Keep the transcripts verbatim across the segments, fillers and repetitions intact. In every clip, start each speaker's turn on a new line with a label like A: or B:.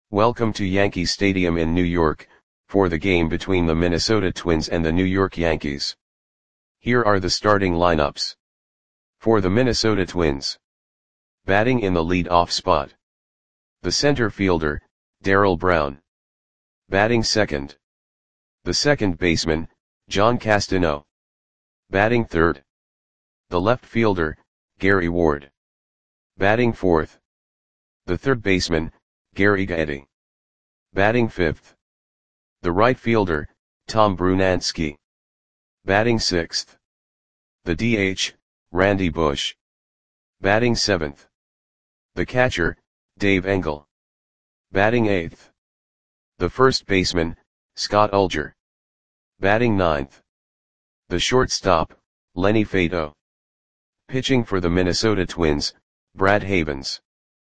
A: Welcome to Yankee Stadium in New York, for the game between the Minnesota Twins and the New York Yankees. Here are the starting lineups. For the Minnesota Twins. Batting in the lead-off spot. The center fielder, Darrell Brown. Batting second. The second baseman, John Castano. Batting third. The left fielder, Gary Ward. Batting fourth. The third baseman, Gary Gaetti. Batting fifth. The right fielder, Tom Brunansky. Batting sixth. The D H, Randy Bush. Batting seventh. The catcher, Dave Engel. Batting eighth. The first baseman, Scott Ulger. Batting ninth. The shortstop, Lenny Fato. Pitching for the Minnesota Twins, Brad Havens.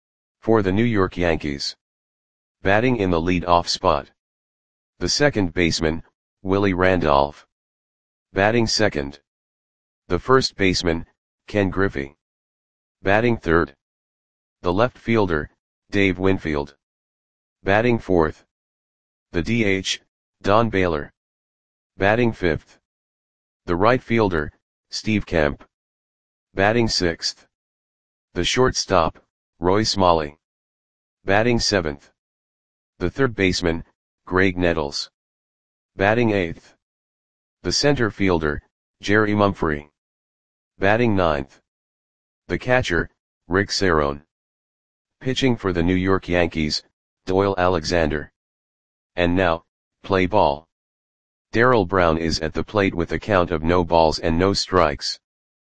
A: For the New York Yankees. Batting in the lead-off spot. The second baseman, Willie Randolph. Batting second. The first baseman, Ken Griffey. Batting third. The left fielder, Dave Winfield. Batting fourth. The D H, Don Baylor. Batting fifth. The right fielder, Steve Kemp. Batting sixth. The shortstop, Roy Smalley. Batting seventh. The third baseman, Greg Nettles. Batting eighth. The center fielder, Jerry Mumphrey. Batting ninth. The catcher, Rick Cerone. Pitching for the New York Yankees, Doyle Alexander. And now, play ball. Darrell Brown is at the plate with a count of no balls and no strikes.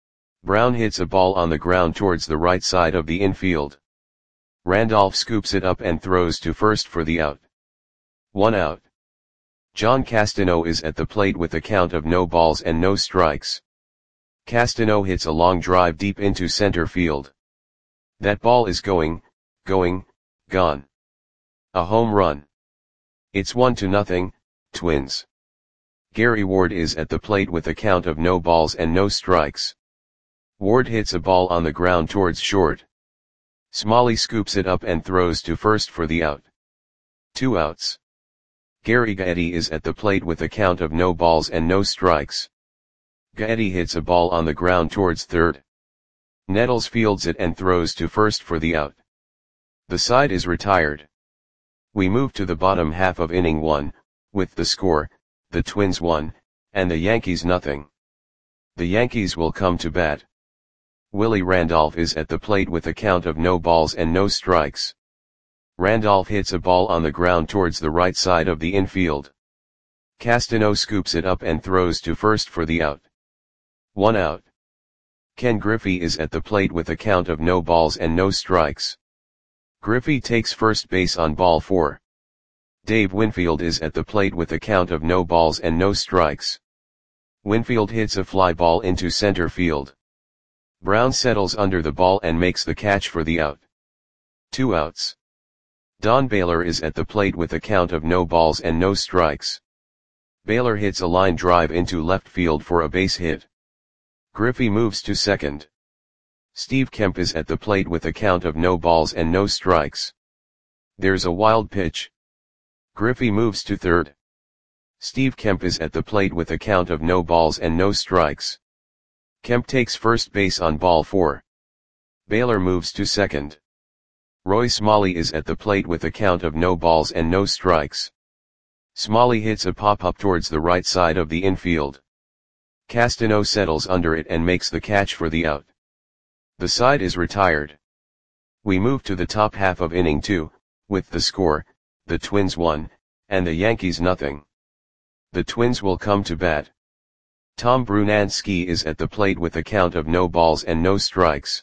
A: Brown hits a ball on the ground towards the right side of the infield. Randolph scoops it up and throws to first for the out. One out. John Castano is at the plate with a count of no balls and no strikes. Castano hits a long drive deep into center field. That ball is going, going, gone. A home run. It's one to nothing, Twins. Gary Ward is at the plate with a count of no balls and no strikes. Ward hits a ball on the ground towards short. Smalley scoops it up and throws to first for the out. Two outs. Gary Gaetti is at the plate with a count of no balls and no strikes. Gaetti hits a ball on the ground towards third. Nettles fields it and throws to first for the out. The side is retired. We move to the bottom half of inning one, with the score, the Twins one, and the Yankees nothing. The Yankees will come to bat. Willie Randolph is at the plate with a count of no balls and no strikes. Randolph hits a ball on the ground towards the right side of the infield. Castano scoops it up and throws to first for the out. One out. Ken Griffey is at the plate with a count of no balls and no strikes. Griffey takes first base on ball four. Dave Winfield is at the plate with a count of no balls and no strikes. Winfield hits a fly ball into center field. Brown settles under the ball and makes the catch for the out. Two outs. Don Baylor is at the plate with a count of no balls and no strikes. Baylor hits a line drive into left field for a base hit. Griffey moves to second. Steve Kemp is at the plate with a count of no balls and no strikes. There's a wild pitch. Griffey moves to third. Steve Kemp is at the plate with a count of no balls and no strikes. Kemp takes first base on ball four. Baylor moves to second. Roy Smalley is at the plate with a count of no balls and no strikes. Smalley hits a pop-up towards the right side of the infield. Castano settles under it and makes the catch for the out. The side is retired. We move to the top half of inning two, with the score, the Twins one, and the Yankees nothing. The Twins will come to bat. Tom Brunansky is at the plate with a count of no balls and no strikes.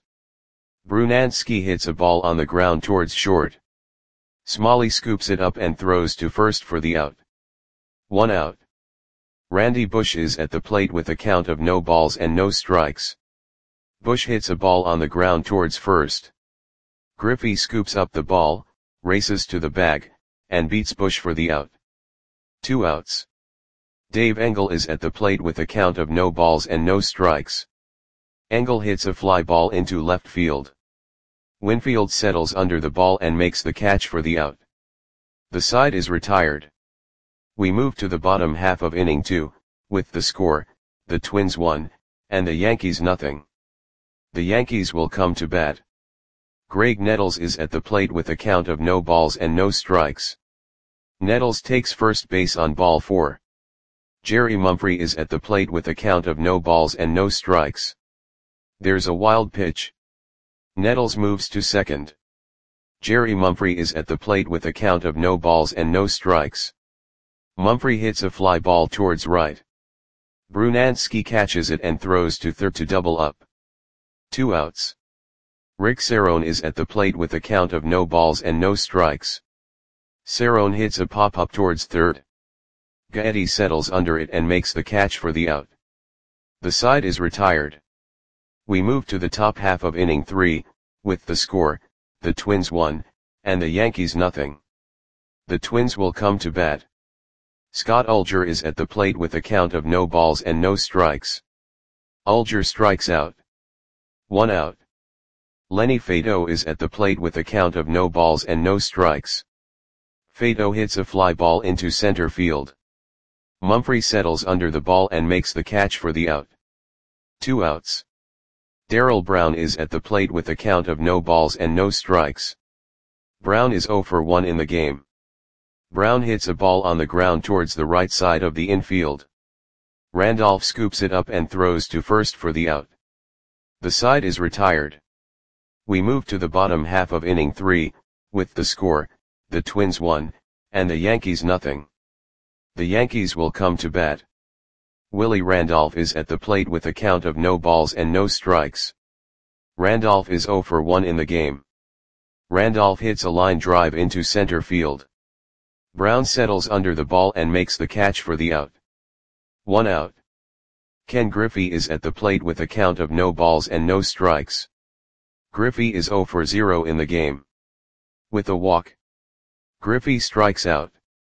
A: Brunansky hits a ball on the ground towards short. Smalley scoops it up and throws to first for the out. One out. Randy Bush is at the plate with a count of no balls and no strikes. Bush hits a ball on the ground towards first. Griffey scoops up the ball, races to the bag, and beats Bush for the out. Two outs. Dave Engel is at the plate with a count of no balls and no strikes. Engel hits a fly ball into left field. Winfield settles under the ball and makes the catch for the out. The side is retired. We move to the bottom half of inning two, with the score, the Twins one, and the Yankees nothing. The Yankees will come to bat. Graig Nettles is at the plate with a count of no balls and no strikes. Nettles takes first base on ball four. Jerry Mumphrey is at the plate with a count of no balls and no strikes. There's a wild pitch. Nettles moves to second. Jerry Mumphrey is at the plate with a count of no balls and no strikes. Mumphrey hits a fly ball towards right. Brunansky catches it and throws to third to double up. Two outs. Rick Cerrone is at the plate with a count of no balls and no strikes. Cerrone hits a pop-up towards third. Gaetti settles under it and makes the catch for the out. The side is retired. We move to the top half of inning three, with the score, the Twins one, and the Yankees nothing. The Twins will come to bat. Scott Ulger is at the plate with a count of no balls and no strikes. Ulger strikes out. One out. Lenny Fato is at the plate with a count of no balls and no strikes. Fato hits a fly ball into center field. Mumphrey settles under the ball and makes the catch for the out. Two outs. Darrell Brown is at the plate with a count of no balls and no strikes. Brown is oh for one in the game. Brown hits a ball on the ground towards the right side of the infield. Randolph scoops it up and throws to first for the out. The side is retired. We move to the bottom half of inning three, with the score, the Twins one, and the Yankees nothing. The Yankees will come to bat. Willie Randolph is at the plate with a count of no balls and no strikes. Randolph is oh for one in the game. Randolph hits a line drive into center field. Brown settles under the ball and makes the catch for the out. One out. Ken Griffey is at the plate with a count of no balls and no strikes. Griffey is oh for zero in the game. With a walk, Griffey strikes out.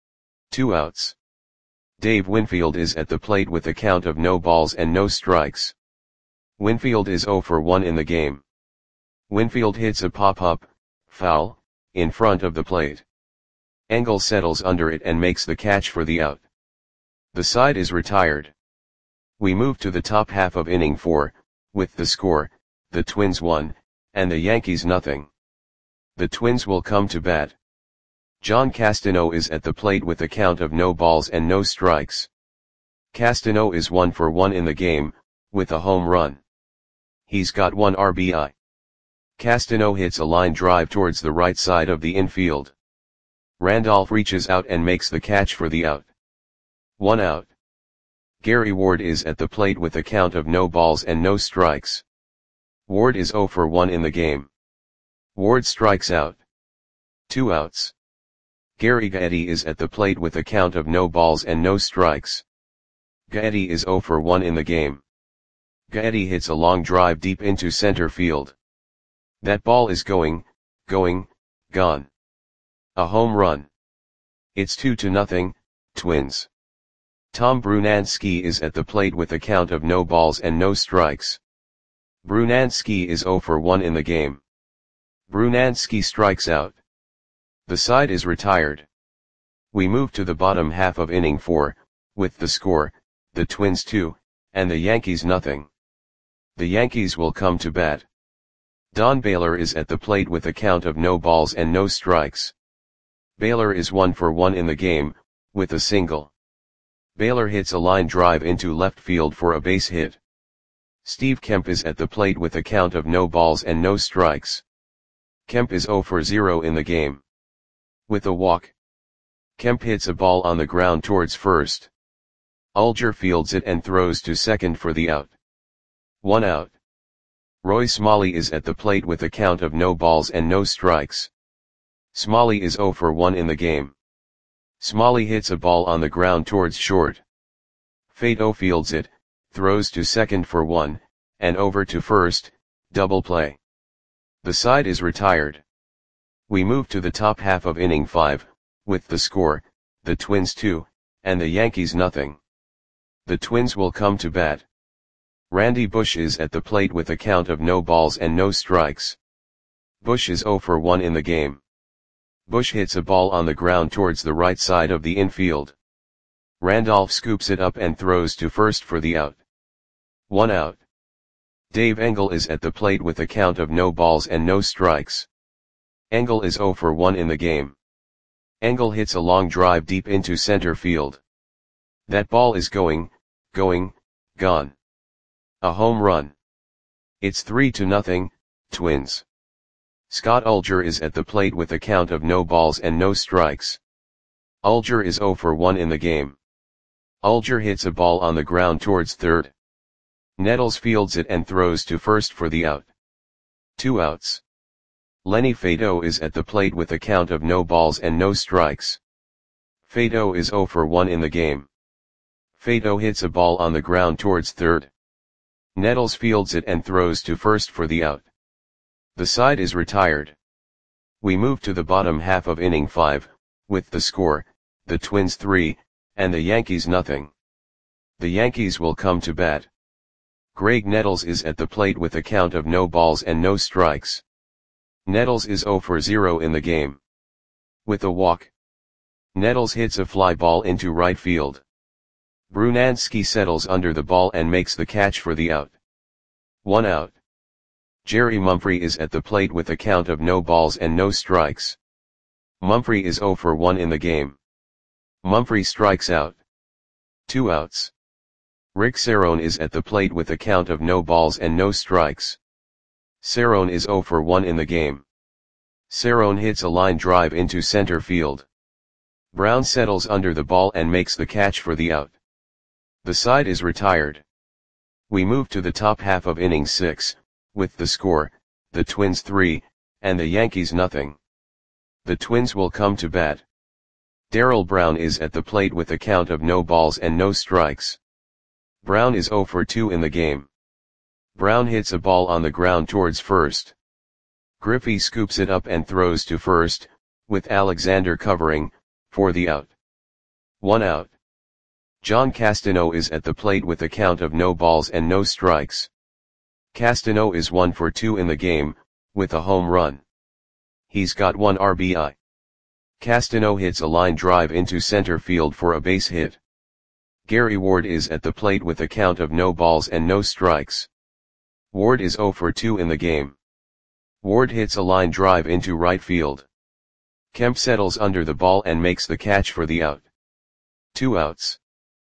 A: Two outs. Dave Winfield is at the plate with a count of no balls and no strikes. Winfield is oh for one in the game. Winfield hits a pop-up, foul, in front of the plate. Engel settles under it and makes the catch for the out. The side is retired. We move to the top half of inning four, with the score, the Twins one, and the Yankees nothing. The Twins will come to bat. John Castano is at the plate with a count of no balls and no strikes. Castano is one for one in the game, with a home run. He's got one R B I. Castano hits a line drive towards the right side of the infield. Randolph reaches out and makes the catch for the out. One out. Gary Ward is at the plate with a count of no balls and no strikes. Ward is oh for one in the game. Ward strikes out. Two outs. Gary Gaetti is at the plate with a count of no balls and no strikes. Gaetti is oh for one in the game. Gaetti hits a long drive deep into center field. That ball is going, going, gone. A home run. It's two to nothing, Twins. Tom Brunansky is at the plate with a count of no balls and no strikes. Brunansky is oh for one in the game. Brunansky strikes out. The side is retired. We move to the bottom half of inning four, with the score, the Twins two, and the Yankees nothing. The Yankees will come to bat. Don Baylor is at the plate with a count of no balls and no strikes. Baylor is one for one in the game, with a single. Baylor hits a line drive into left field for a base hit. Steve Kemp is at the plate with a count of no balls and no strikes. Kemp is oh for zero in the game. With a walk, Kemp hits a ball on the ground towards first. Ulger fields it and throws to second for the out. One out. Roy Smalley is at the plate with a count of no balls and no strikes. Smalley is oh for one in the game. Smalley hits a ball on the ground towards short. Fato fields it, throws to second for one, and over to first, double play. The side is retired. We move to the top half of inning five, with the score, the Twins two, and the Yankees nothing. The Twins will come to bat. Randy Bush is at the plate with a count of no balls and no strikes. Bush is oh for one in the game. Bush hits a ball on the ground towards the right side of the infield. Randolph scoops it up and throws to first for the out. One out. Dave Engel is at the plate with a count of no balls and no strikes. Engel is zero for one in the game. Engel hits a long drive deep into center field. That ball is going, going, gone. A home run. It's three to nothing, Twins. Scott Ulger is at the plate with a count of no balls and no strikes. Ulger is zero for one in the game. Ulger hits a ball on the ground towards third. Nettles fields it and throws to first for the out. Two outs. Lenny Faedo is at the plate with a count of no balls and no strikes. Faedo is zero for one in the game. Faedo hits a ball on the ground towards third. Nettles fields it and throws to first for the out. The side is retired. We move to the bottom half of inning five, with the score, the Twins three, and the Yankees nothing. The Yankees will come to bat. Greg Nettles is at the plate with a count of no balls and no strikes. Nettles is zero for zero in the game. With a walk. Nettles hits a fly ball into right field. Brunansky settles under the ball and makes the catch for the out. One out. Jerry Mumphrey is at the plate with a count of no balls and no strikes. Mumphrey is zero for one in the game. Mumphrey strikes out. Two outs. Rick Cerrone is at the plate with a count of no balls and no strikes. Cerrone is zero for one in the game. Cerrone hits a line drive into center field. Brown settles under the ball and makes the catch for the out. The side is retired. We move to the top half of inning six, with the score, the Twins three, and the Yankees nothing. The Twins will come to bat. Darrell Brown is at the plate with a count of no balls and no strikes. Brown is zero for two in the game. Brown hits a ball on the ground towards first. Griffey scoops it up and throws to first, with Alexander covering, for the out. One out. John Castano is at the plate with a count of no balls and no strikes. Castano is one for two in the game, with a home run. He's got one R B I. Castano hits a line drive into center field for a base hit. Gary Ward is at the plate with a count of no balls and no strikes. Ward is zero for two in the game. Ward hits a line drive into right field. Kemp settles under the ball and makes the catch for the out. Two outs.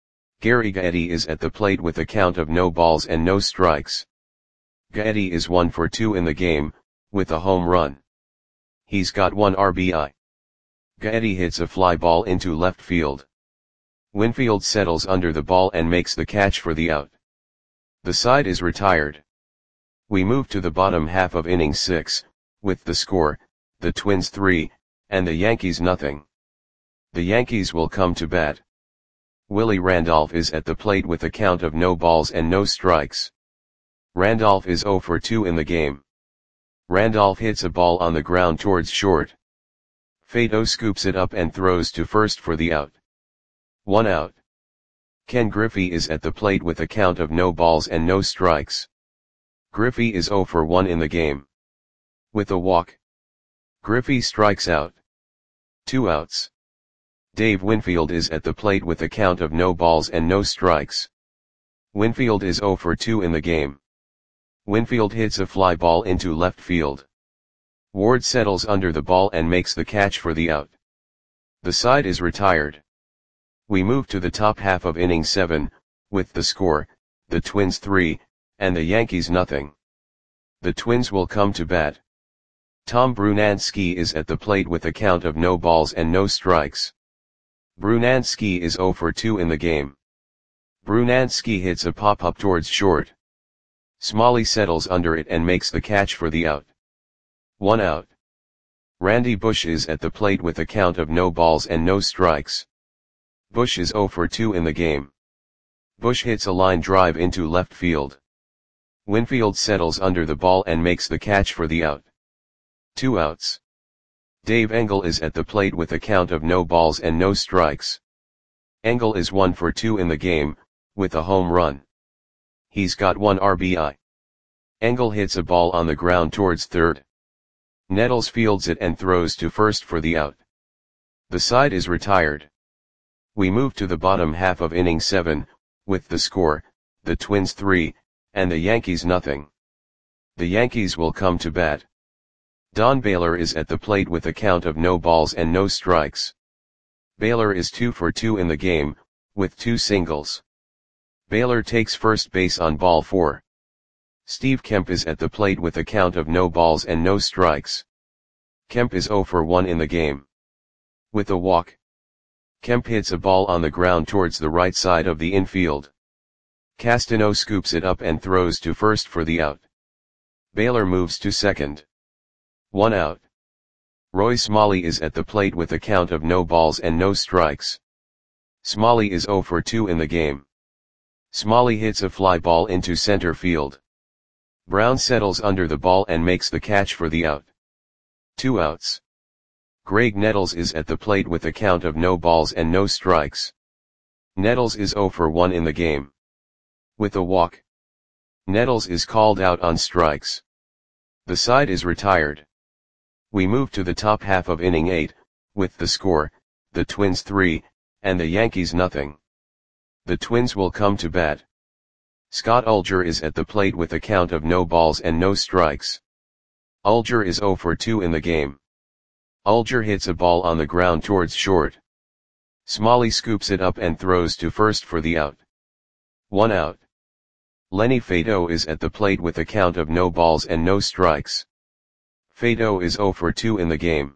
A: Gary Gaetti is at the plate with a count of no balls and no strikes. Gaetti is one for two in the game, with a home run. He's got one R B I. Gaetti hits a fly ball into left field. Winfield settles under the ball and makes the catch for the out. The side is retired. We move to the bottom half of inning six, with the score, the Twins three, and the Yankees nothing. The Yankees will come to bat. Willie Randolph is at the plate with a count of no balls and no strikes. Randolph is zero for two in the game. Randolph hits a ball on the ground towards short. Faedo scoops it up and throws to first for the out. One out. Ken Griffey is at the plate with a count of no balls and no strikes. Griffey is zero for one in the game. With a walk. Griffey strikes out. Two outs. Dave Winfield is at the plate with a count of no balls and no strikes. Winfield is zero for two in the game. Winfield hits a fly ball into left field. Ward settles under the ball and makes the catch for the out. The side is retired. We move to the top half of inning seven, with the score, the Twins three, and the Yankees nothing. The Twins will come to bat. Tom Brunansky is at the plate with a count of no balls and no strikes. Brunansky is zero for two in the game. Brunansky hits a pop-up towards short. Smalley settles under it and makes the catch for the out. One out. Randy Bush is at the plate with a count of no balls and no strikes. Bush is zero for two in the game. Bush hits a line drive into left field. Winfield settles under the ball and makes the catch for the out. Two outs. Dave Engel is at the plate with a count of no balls and no strikes. Engel is one for two in the game, with a home run. He's got one R B I. Engel hits a ball on the ground towards third. Nettles fields it and throws to first for the out. The side is retired. We move to the bottom half of inning seven, with the score, the Twins three, and the Yankees nothing. The Yankees will come to bat. Don Baylor is at the plate with a count of no balls and no strikes. Baylor is two for two in the game, with two singles. Baylor takes first base on ball four. Steve Kemp is at the plate with a count of no balls and no strikes. Kemp is zero for one in the game. With a walk, Kemp hits a ball on the ground towards the right side of the infield. Castano scoops it up and throws to first for the out. Baylor moves to second. One out. Roy Smalley is at the plate with a count of no balls and no strikes. Smalley is zero for two in the game. Smalley hits a fly ball into center field. Brown settles under the ball and makes the catch for the out. Two outs. Greg Nettles is at the plate with a count of no balls and no strikes. Nettles is zero for one in the game. With a walk, Nettles is called out on strikes. The side is retired. We move to the top half of inning eight, with the score, the Twins three, and the Yankees nothing. The Twins will come to bat. Scott Ulger is at the plate with a count of no balls and no strikes. Ulger is zero for two in the game. Ulger hits a ball on the ground towards short. Smalley scoops it up and throws to first for the out. One out. Lenny Fato is at the plate with a count of no balls and no strikes. Fato is zero for two in the game.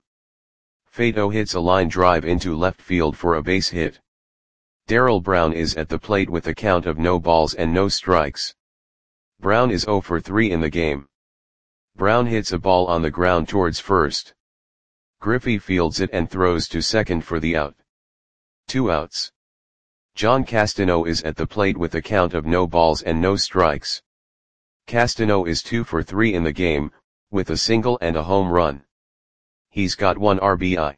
A: Fato hits a line drive into left field for a base hit. Darrell Brown is at the plate with a count of no balls and no strikes. Brown is zero for three in the game. Brown hits a ball on the ground towards first. Griffey fields it and throws to second for the out. Two outs. John Castano is at the plate with a count of no balls and no strikes. Castano is two for three in the game, with a single and a home run. He's got one R B I.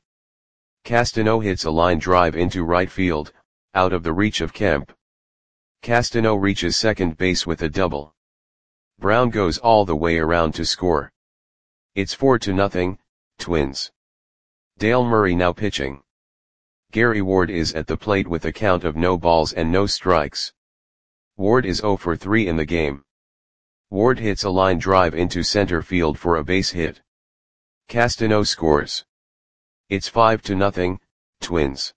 A: Castano hits a line drive into right field, out of the reach of Kemp. Castano reaches second base with a double. Brown goes all the way around to score. It's four to nothing, Twins. Dale Murray now pitching. Gary Ward is at the plate with a count of no balls and no strikes. Ward is zero for three in the game. Ward hits a line drive into center field for a base hit. Castano scores. It's five to nothing, Twins.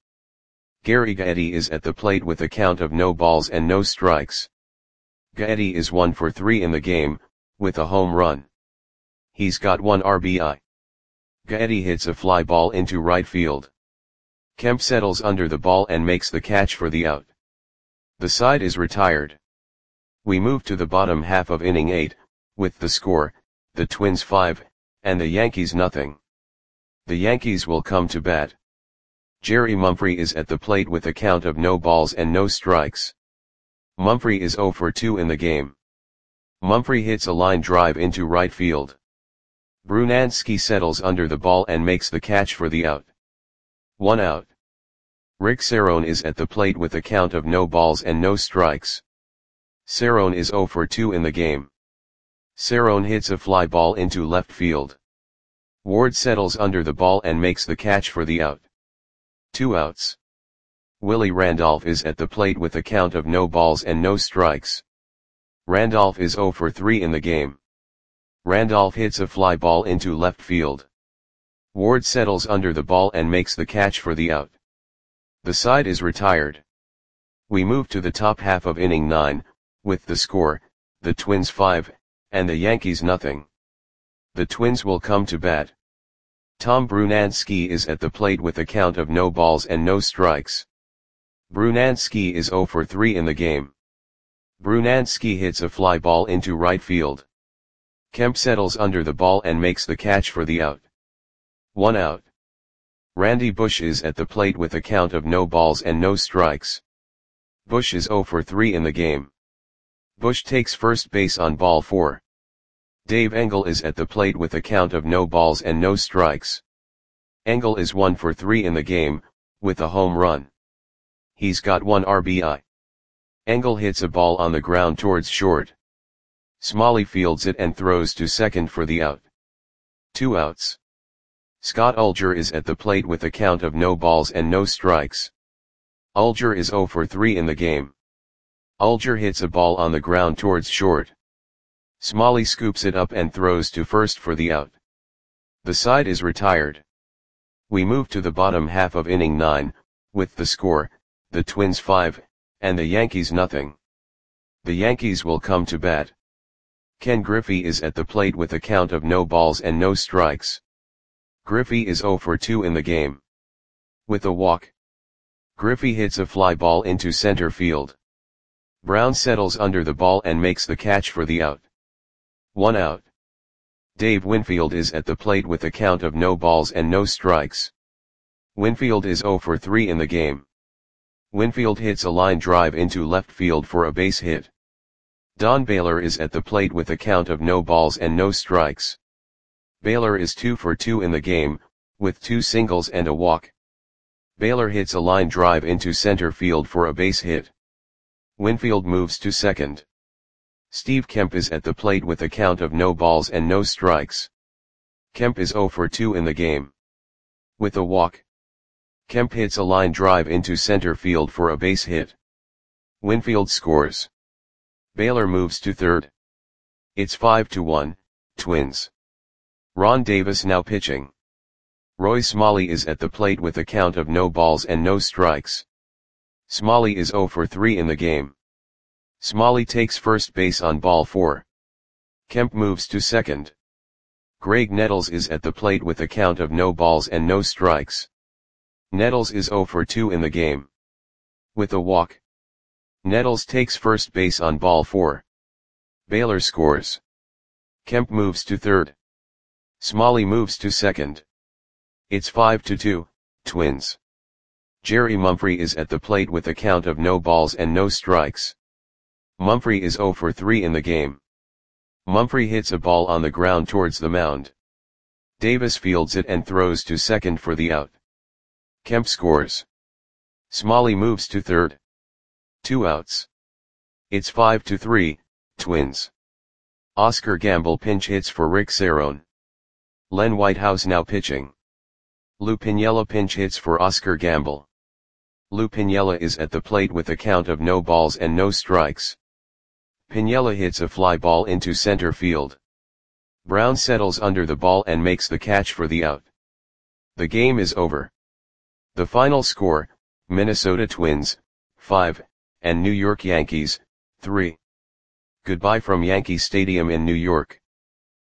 A: Gary Gaetti is at the plate with a count of no balls and no strikes. Gaetti is one for three in the game, with a home run. He's got one R B I. Gaetti hits a fly ball into right field. Kemp settles under the ball and makes the catch for the out. The side is retired. We move to the bottom half of inning eight, with the score, the Twins five, and the Yankees nothing. The Yankees will come to bat. Jerry Mumphrey is at the plate with a count of no balls and no strikes. Mumphrey is zero for two in the game. Mumphrey hits a line drive into right field. Brunansky settles under the ball and makes the catch for the out. One out. Rick Cerrone is at the plate with a count of no balls and no strikes. Cerrone is zero for two in the game. Cerrone hits a fly ball into left field. Ward settles under the ball and makes the catch for the out. Two outs. Willie Randolph is at the plate with a count of no balls and no strikes. Randolph is zero for three in the game. Randolph hits a fly ball into left field. Ward settles under the ball and makes the catch for the out. The side is retired. We move to the top half of inning nine, with the score, the Twins five, and the Yankees nothing. The Twins will come to bat. Tom Brunansky is at the plate with a count of no balls and no strikes. Brunansky is zero for three in the game. Brunansky hits a fly ball into right field. Kemp settles under the ball and makes the catch for the out. One out. Randy Bush is at the plate with a count of no balls and no strikes. Bush is zero for three in the game. Bush takes first base on ball four. Dave Engel is at the plate with a count of no balls and no strikes. Engel is one for three in the game, with a home run. He's got one R B I. Engel hits a ball on the ground towards short. Smalley fields it and throws to second for the out. Two outs. Scott Ulger is at the plate with a count of no balls and no strikes. Ulger is oh for three in the game. Ulger hits a ball on the ground towards short. Smalley scoops it up and throws to first for the out. The side is retired. We move to the bottom half of inning nine, with the score, the Twins five, and the Yankees nothing. The Yankees will come to bat. Ken Griffey is at the plate with a count of no balls and no strikes. Griffey is oh for two in the game. With a walk, Griffey hits a fly ball into center field. Brown settles under the ball and makes the catch for the out. One out. Dave Winfield is at the plate with a count of no balls and no strikes. Winfield is oh for three in the game. Winfield hits a line drive into left field for a base hit. Don Baylor is at the plate with a count of no balls and no strikes. Baylor is two for two in the game, with two singles and a walk. Baylor hits a line drive into center field for a base hit. Winfield moves to second. Steve Kemp is at the plate with a count of no balls and no strikes. Kemp is oh for two in the game. With a walk, Kemp hits a line drive into center field for a base hit. Winfield scores. Baylor moves to third. It's five to one, Twins. Ron Davis now pitching. Roy Smalley is at the plate with a count of no balls and no strikes. Smalley is oh for three in the game. Smalley takes first base on ball four. Kemp moves to second. Greg Nettles is at the plate with a count of no balls and no strikes. Nettles is oh for two in the game. With a walk, Nettles takes first base on ball four. Baylor scores. Kemp moves to third. Smalley moves to second. It's five to two, Twins. Jerry Mumphrey is at the plate with a count of no balls and no strikes. Mumphrey is oh for three in the game. Mumphrey hits a ball on the ground towards the mound. Davis fields it and throws to second for the out. Kemp scores. Smalley moves to third. Two outs. It's five to three, Twins. Oscar Gamble pinch hits for Rick Cerone. Len Whitehouse now pitching. Lou Piniella pinch hits for Oscar Gamble. Lou Piniella is at the plate with a count of no balls and no strikes. Piniella hits a fly ball into center field. Brown settles under the ball and makes the catch for the out. The game is over. The final score, Minnesota Twins, five, and New York Yankees, three. Goodbye from Yankee Stadium in New York.